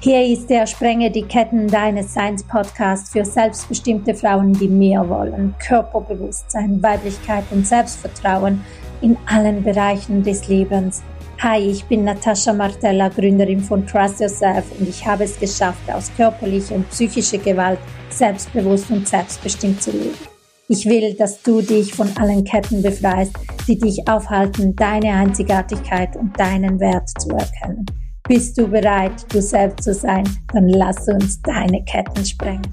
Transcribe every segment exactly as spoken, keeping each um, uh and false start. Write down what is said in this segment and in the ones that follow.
Hier ist der Sprenge die Ketten deines Seins Podcast für selbstbestimmte Frauen, die mehr wollen. Körperbewusstsein, Weiblichkeit und Selbstvertrauen in allen Bereichen des Lebens. Hi, ich bin Natascha Martella, Gründerin von Trust Yourself und ich habe es geschafft, aus körperlicher und psychischer Gewalt selbstbewusst und selbstbestimmt zu leben. Ich will, dass du dich von allen Ketten befreist, die dich aufhalten, deine Einzigartigkeit und deinen Wert zu erkennen. Bist du bereit, du selbst zu sein? Dann lass uns deine Ketten sprengen.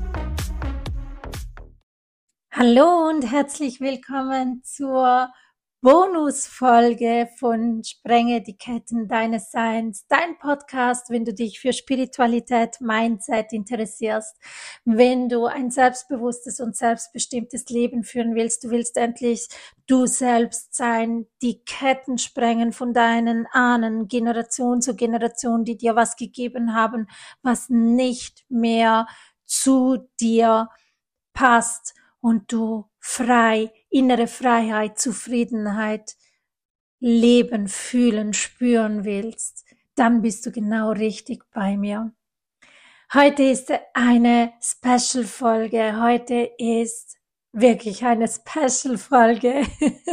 Hallo und herzlich willkommen zur Bonusfolge von Sprenge die Ketten deines Seins, dein Podcast, wenn du dich für Spiritualität, Mindset interessierst, wenn du ein selbstbewusstes und selbstbestimmtes Leben führen willst, du willst endlich du selbst sein, die Ketten sprengen von deinen Ahnen, Generation zu Generation, die dir was gegeben haben, was nicht mehr zu dir passt und du frei, innere Freiheit, Zufriedenheit, leben, fühlen, spüren willst, dann bist du genau richtig bei mir. Heute ist eine Special-Folge, heute ist wirklich eine Special-Folge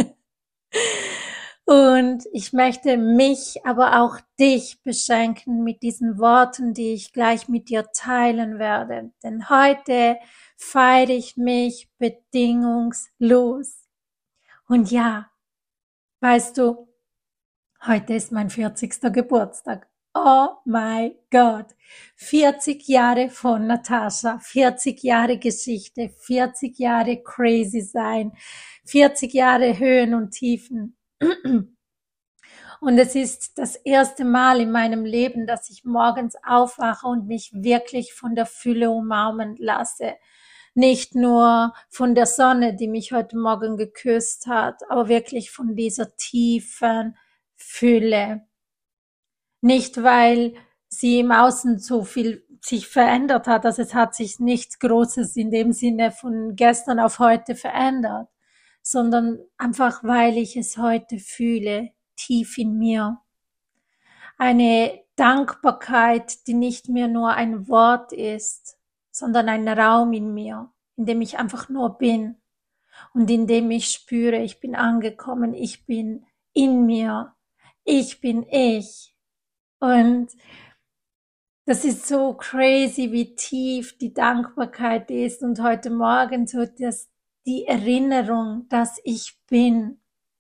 und ich möchte mich, aber auch dich beschenken mit diesen Worten, die ich gleich mit dir teilen werde, denn heute feiere ich mich bedingungslos. Und ja, weißt du, heute ist mein vierzigster Geburtstag. Oh my God. vierzig Jahre von Natascha, vierzig Jahre Geschichte, vierzig Jahre crazy sein, vierzig Jahre Höhen und Tiefen. Und es ist das erste Mal in meinem Leben, dass ich morgens aufwache und mich wirklich von der Fülle umarmen lasse. Nicht nur von der Sonne, die mich heute Morgen geküsst hat, aber wirklich von dieser tiefen Fülle. Nicht, weil sie im Außen so viel sich verändert hat, also es hat sich nichts Großes in dem Sinne von gestern auf heute verändert, sondern einfach, weil ich es heute fühle, tief in mir. Eine Dankbarkeit, die nicht mehr nur ein Wort ist, sondern ein Raum in mir, in dem ich einfach nur bin und in dem ich spüre, ich bin angekommen, ich bin in mir, ich bin ich. Und das ist so crazy, wie tief die Dankbarkeit ist und heute Morgen so das, die Erinnerung, dass ich bin.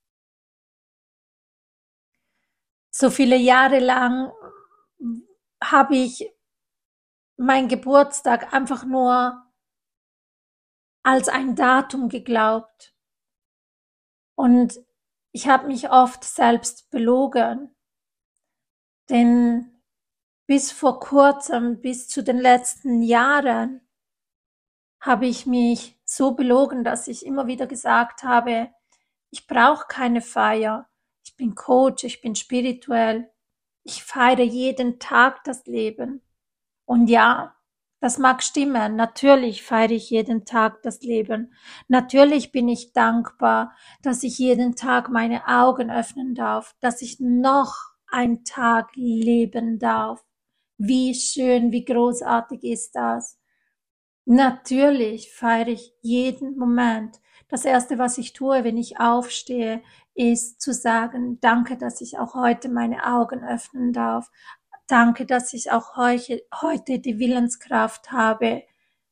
So viele Jahre lang habe ich mein Geburtstag einfach nur als ein Datum geglaubt. Und ich habe mich oft selbst belogen. Denn bis vor kurzem, bis zu den letzten Jahren, habe ich mich so belogen, dass ich immer wieder gesagt habe, ich brauche keine Feier. Ich bin Coach, ich bin spirituell. Ich feiere jeden Tag das Leben. Und ja, das mag stimmen. Natürlich feiere ich jeden Tag das Leben. Natürlich bin ich dankbar, dass ich jeden Tag meine Augen öffnen darf, dass ich noch einen Tag leben darf. Wie schön, wie großartig ist das? Natürlich feiere ich jeden Moment. Das Erste, was ich tue, wenn ich aufstehe, ist zu sagen, danke, dass ich auch heute meine Augen öffnen darf. Danke, dass ich auch heute, heute die Willenskraft habe,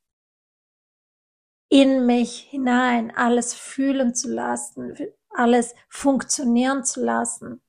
in mich hinein alles fühlen zu lassen, alles funktionieren zu lassen,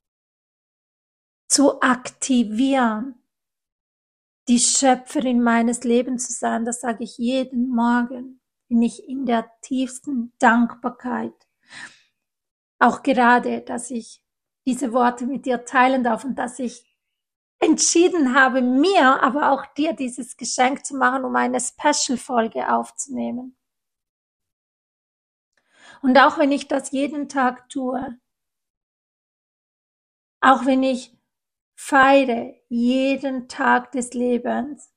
zu aktivieren, die Schöpferin meines Lebens zu sein. Das sage ich jeden Morgen, bin ich in der tiefsten Dankbarkeit. Auch gerade, dass ich diese Worte mit dir teilen darf und dass ich entschieden habe, mir, aber auch dir dieses Geschenk zu machen, um eine Special-Folge aufzunehmen. Und auch wenn ich das jeden Tag tue, auch wenn ich feiere jeden Tag des Lebens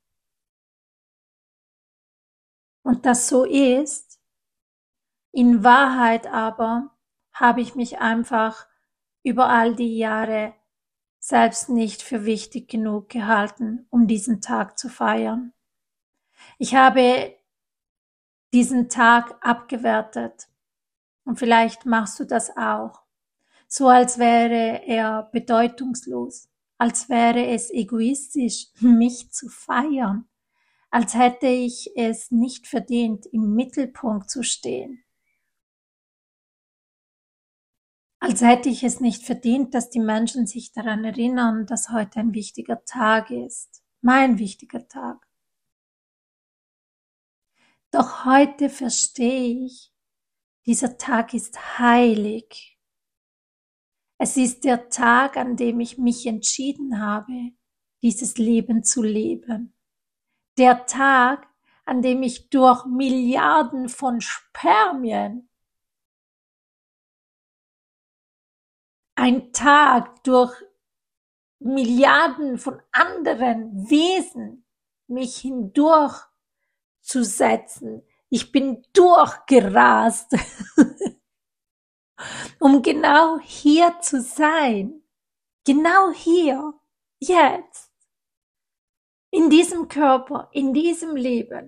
und das so ist, in Wahrheit aber habe ich mich einfach über all die Jahre selbst nicht für wichtig genug gehalten, um diesen Tag zu feiern. Ich habe diesen Tag abgewertet und vielleicht machst du das auch, so als wäre er bedeutungslos, als wäre es egoistisch, mich zu feiern, als hätte ich es nicht verdient, im Mittelpunkt zu stehen. Als hätte ich es nicht verdient, dass die Menschen sich daran erinnern, dass heute ein wichtiger Tag ist. Mein wichtiger Tag. Doch heute verstehe ich, dieser Tag ist heilig. Es ist der Tag, an dem ich mich entschieden habe, dieses Leben zu leben. Der Tag, an dem ich durch Milliarden von Spermien, ein Tag durch Milliarden von anderen Wesen mich hindurchzusetzen. Ich bin durchgerast, um genau hier zu sein. Genau hier, jetzt. In diesem Körper, in diesem Leben.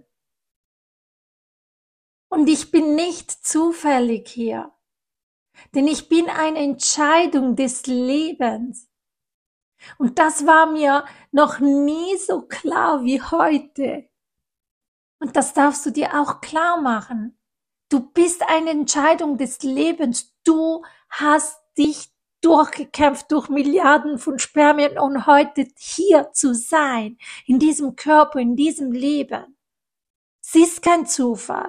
Und ich bin nicht zufällig hier, denn ich bin eine Entscheidung des Lebens. Und das war mir noch nie so klar wie heute. Und das darfst du dir auch klar machen. Du bist eine Entscheidung des Lebens. Du hast dich durchgekämpft durch Milliarden von Spermien, um heute hier zu sein, in diesem Körper, in diesem Leben. Es ist kein Zufall.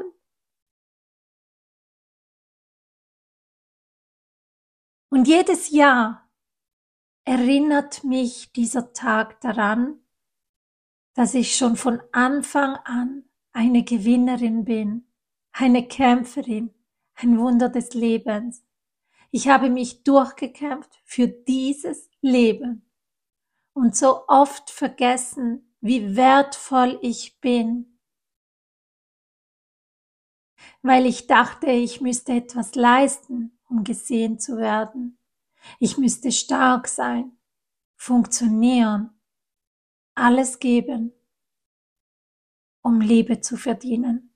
Und jedes Jahr erinnert mich dieser Tag daran, dass ich schon von Anfang an eine Gewinnerin bin, eine Kämpferin, ein Wunder des Lebens. Ich habe mich durchgekämpft für dieses Leben und so oft vergessen, wie wertvoll ich bin, weil ich dachte, ich müsste etwas leisten, um gesehen zu werden. Ich müsste stark sein, funktionieren, alles geben, um Liebe zu verdienen.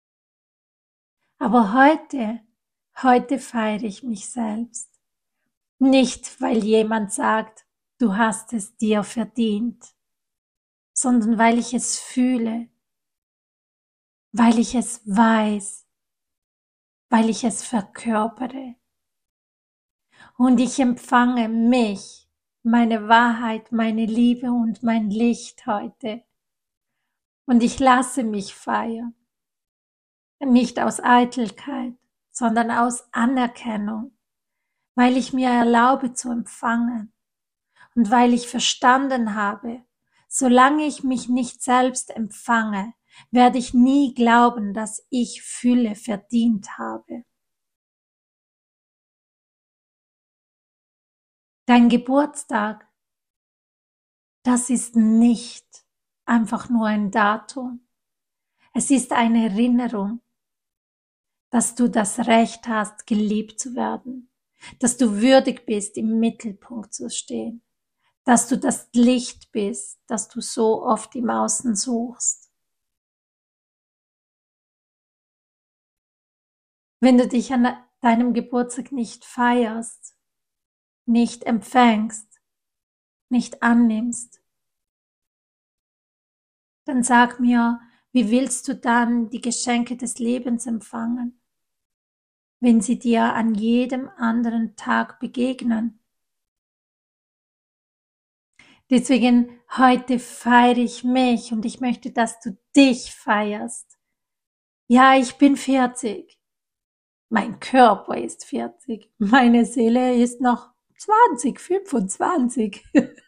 Aber heute, heute feiere ich mich selbst. Nicht, weil jemand sagt, du hast es dir verdient, sondern weil ich es fühle, weil ich es weiß, weil ich es verkörpere. Und ich empfange mich, meine Wahrheit, meine Liebe und mein Licht heute. Und ich lasse mich feiern. Nicht aus Eitelkeit, sondern aus Anerkennung, weil ich mir erlaube zu empfangen und weil ich verstanden habe, solange ich mich nicht selbst empfange, werde ich nie glauben, dass ich Fülle verdient habe. Dein Geburtstag, das ist nicht einfach nur ein Datum. Es ist eine Erinnerung, dass du das Recht hast, geliebt zu werden, dass du würdig bist, im Mittelpunkt zu stehen, dass du das Licht bist, das du so oft im Außen suchst. Wenn du dich an deinem Geburtstag nicht feierst, nicht empfängst, nicht annimmst, dann sag mir, wie willst du dann die Geschenke des Lebens empfangen, wenn sie dir an jedem anderen Tag begegnen? Deswegen heute feiere ich mich und ich möchte, dass du dich feierst. Ja, ich bin vierzig. Mein Körper ist vierzig. Meine Seele ist noch zwanzig, fünfundzwanzig.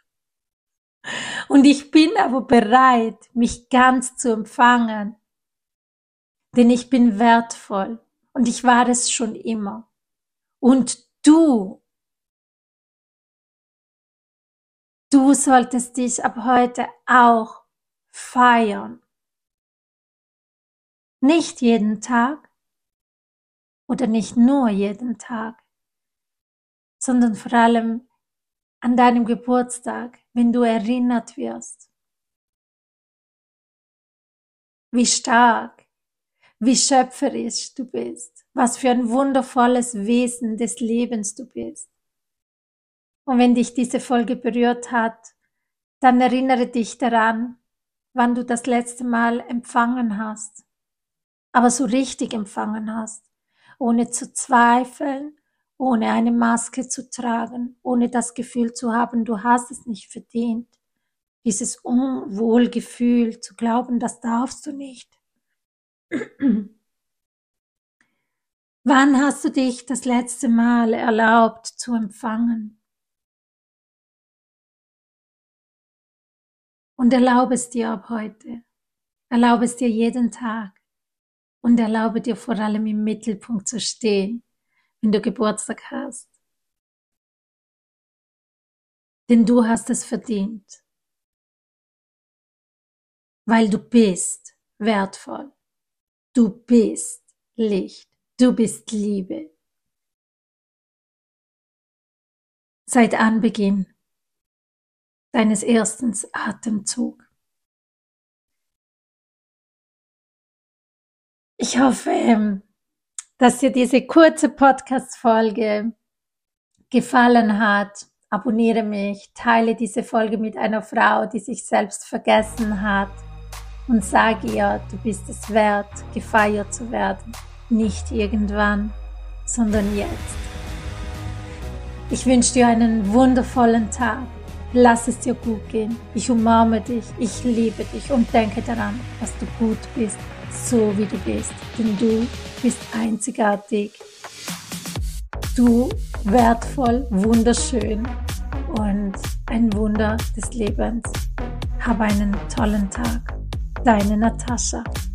Und ich bin aber bereit, mich ganz zu empfangen. Denn ich bin wertvoll und ich war es schon immer. Und du, du solltest dich ab heute auch feiern. Nicht jeden Tag oder nicht nur jeden Tag, sondern vor allem an deinem Geburtstag, wenn du erinnert wirst, wie stark, wie schöpferisch du bist, was für ein wundervolles Wesen des Lebens du bist. Und wenn dich diese Folge berührt hat, dann erinnere dich daran, wann du das letzte Mal empfangen hast, aber so richtig empfangen hast, ohne zu zweifeln, ohne eine Maske zu tragen, ohne das Gefühl zu haben, du hast es nicht verdient, dieses Unwohlgefühl zu glauben, das darfst du nicht. Wann hast du dich das letzte Mal erlaubt zu empfangen? Und erlaube es dir ab heute. Erlaube es dir jeden Tag. Und erlaube dir vor allem im Mittelpunkt zu stehen, wenn du Geburtstag hast. Denn du hast es verdient. Weil du bist wertvoll. Du bist Licht. Du bist Liebe. Seit Anbeginn deines ersten Atemzugs. Ich hoffe, dass dir diese kurze Podcast-Folge gefallen hat. Abonniere mich, teile diese Folge mit einer Frau, die sich selbst vergessen hat und sage ihr, du bist es wert, gefeiert zu werden. Nicht irgendwann, sondern jetzt. Ich wünsche dir einen wundervollen Tag. Lass es dir gut gehen. Ich umarme dich, ich liebe dich und denke daran, dass du gut bist, so wie du bist. Denn du bist einzigartig. Du wertvoll, wunderschön und ein Wunder des Lebens. Hab einen tollen Tag. Deine Natascha.